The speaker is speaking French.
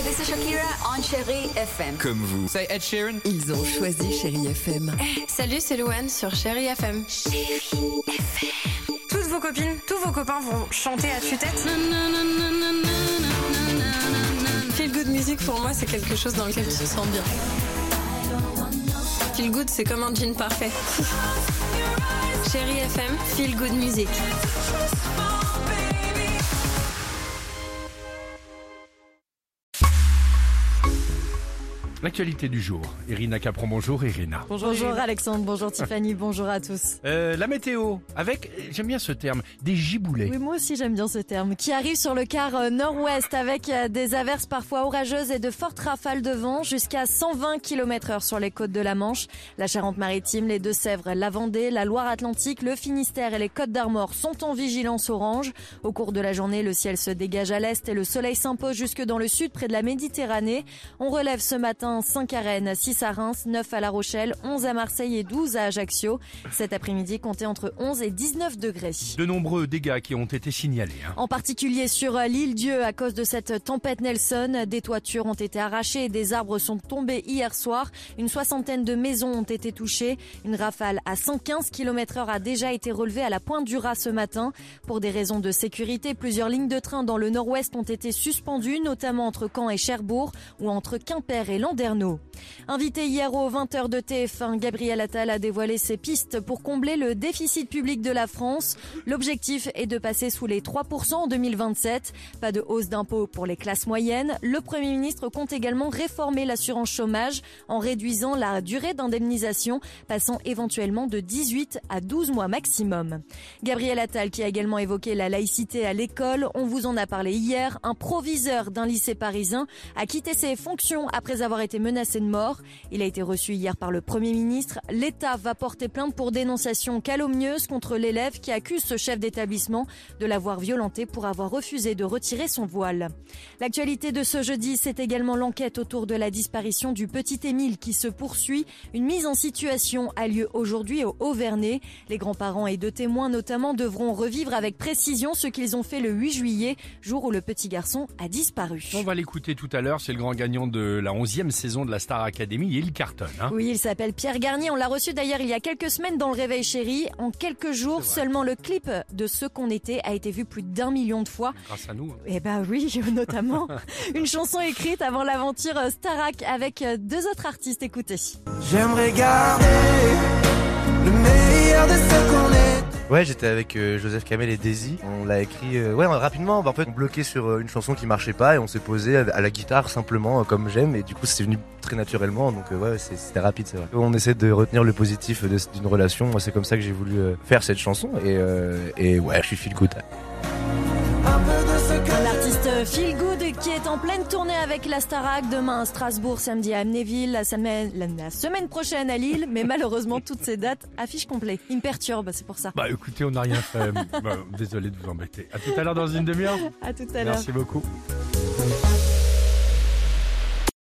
this is Shakira on Chérie FM. Comme vous. Say Ed Sheeran. Ils ont choisi Chérie FM. Salut, c'est Louane sur Chérie FM. Toutes vos copines, tous vos copains vont chanter à tue-tête. Feel good music pour moi, c'est quelque chose dans lequel tu te sens bien. Feel good, c'est comme un jean parfait. Chérie FM, feel good music. L'actualité du jour. Irina Capron, bonjour Irina. Bonjour Alexandre, bonjour Tiffany, bonjour à tous. La météo, avec, j'aime bien ce terme, des giboulées. Oui, moi aussi j'aime bien ce terme, qui arrive sur le quart nord-ouest avec des averses parfois orageuses et de fortes rafales de vent jusqu'à 120 km/h sur les côtes de la Manche. La Charente-Maritime, les Deux-Sèvres, la Vendée, la Loire-Atlantique, le Finistère et les Côtes-d'Armor sont en vigilance orange. Au cours de la journée, le ciel se dégage à l'est et le soleil s'impose jusque dans le sud près de la Méditerranée. On relève ce matin 5 à Rennes, 6 à Reims, 9 à La Rochelle, 11 à Marseille et 12 à Ajaccio. Cet après-midi, comptez entre 11 et 19 degrés. De nombreux dégâts qui ont été signalés. En particulier sur l'île Dieu à cause de cette tempête Nelson. Des toitures ont été arrachées et des arbres sont tombés hier soir. Une soixantaine de maisons ont été touchées. Une rafale à 115 km/h a déjà été relevée à la Pointe du Raz ce matin. Pour des raisons de sécurité, plusieurs lignes de train dans le nord-ouest ont été suspendues, notamment entre Caen et Cherbourg ou entre Quimper et Landerneau. Invité hier aux 20h de TF1, Gabriel Attal a dévoilé ses pistes pour combler le déficit public de la France. L'objectif est de passer sous les 3% en 2027. Pas de hausse d'impôts pour les classes moyennes. Le Premier ministre compte également réformer l'assurance chômage en réduisant la durée d'indemnisation, passant éventuellement de 18 à 12 mois maximum. Gabriel Attal qui a également évoqué la laïcité à l'école. On vous en a parlé hier. Un proviseur d'un lycée parisien a quitté ses fonctions après avoir été menacé de mort. Il a été reçu hier par le Premier ministre. L'État va porter plainte pour dénonciation calomnieuse contre l'élève qui accuse ce chef d'établissement de l'avoir violenté pour avoir refusé de retirer son voile. L'actualité de ce jeudi, c'est également l'enquête autour de la disparition du petit Émile qui se poursuit. Une mise en situation a lieu aujourd'hui au Haut-Vernay. Les grands-parents et deux témoins notamment devront revivre avec précision ce qu'ils ont fait le 8 juillet, jour où le petit garçon a disparu. On va l'écouter tout à l'heure, c'est le grand gagnant de la 11e saison de la Star Academy et il cartonne. Oui, il s'appelle Pierre Garnier. On l'a reçu d'ailleurs il y a quelques semaines dans le Réveil Chéri. En quelques jours, seulement le clip de Ce qu'on était a été vu plus d'1 million de fois. Grâce à nous. Eh ben oui, notamment. Une chanson écrite avant l'aventure Starac avec deux autres artistes. Écoutez. J'aimerais garder le meilleur de ce qu'on est. Ouais, j'étais avec Joseph Kamel et Daisy. On l'a écrit rapidement. En fait, on bloquait sur une chanson qui marchait pas et on s'est posé à la guitare simplement comme j'aime et du coup c'est venu très naturellement. Donc c'était rapide, c'est vrai. On essaie de retenir le positif d'une relation. Moi, c'est comme ça que j'ai voulu faire cette chanson et ouais, je suis feel good. L'artiste Feel Good qui est en pleine tournée avec la Starac, demain à Strasbourg, samedi à Amnéville, la semaine prochaine à Lille, mais malheureusement toutes ces dates affichent complet. Il me perturbe, c'est pour ça. Bah écoutez, on n'a rien fait. Désolé de vous embêter. À tout à l'heure dans une demi-heure. À tout à l'heure. Merci beaucoup.